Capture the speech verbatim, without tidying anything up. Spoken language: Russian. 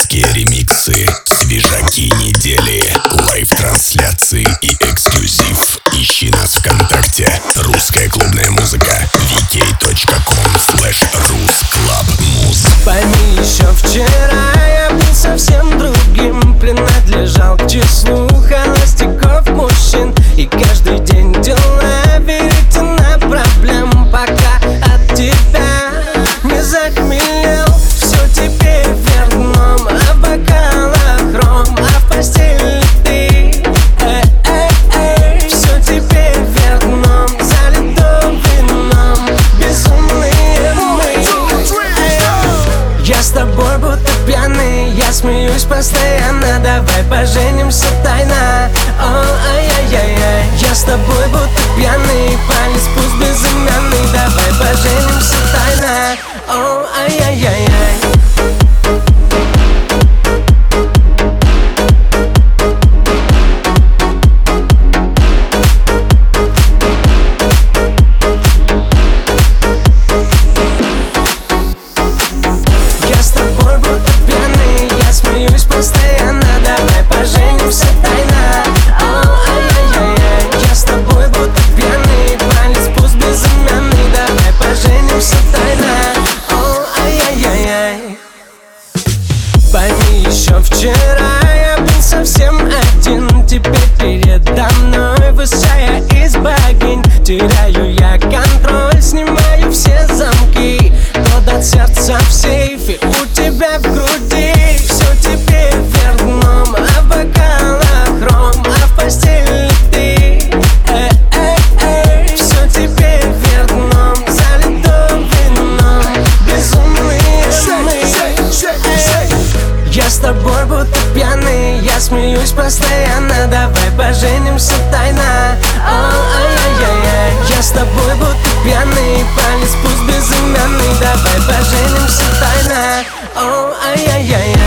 авторские ремиксы, свежаки недели, лайв-трансляции и эксклюзив. Ищи нас ВКонтакте. Русская клубная музыка. ви кей точка ком слэш русклабмуз. Пойми, еще вчера я был совсем другим, принадлежал к числу холостяков мужчин. И каждый день дела веретена проблем, пока от тебя не захмелел. Все теперь вверх дном, а в бокалах ром, а в постели ты. Эй, эй, эй. Все теперь вверх дном, залито вином, безумные мы. Я с тобой будто пьяный, я смеюсь постоянно. Давай поженимся тайно. О, ай-яй-яй-яй. Я с тобой будто пьяный, палец пусть безымянный. Давай поженимся тайно. О, ай-яй-яй-яй. Я с тобой будто пьяный, я смеюсь постоянно. Давай поженимся тайно. О, ай-яй-яй-яй. Я с тобой будто пьяный, палец пусть безымянный. Давай поженимся тайно. О, ай-яй-яй-яй. Пойми, еще вчера я был совсем один, теперь передо мной высшая из богинь. Теряю я контроль, снимаю все замки. Код от сердца в сейфе у тебя в груди. Все теперь вверх дном, а в бокалах ром, а в постели ты. Эй, эй, эй. Все теперь вверх дном, залито вином, безумные мы. Я с тобой будто пьяный, я смеюсь постоянно. Давай поженимся тайно. О, ай-яй-яй-яй. Я с тобой будто пьяный, палец пусть безымянный. Давай поженимся тайно. О, ай-яй-яй-яй.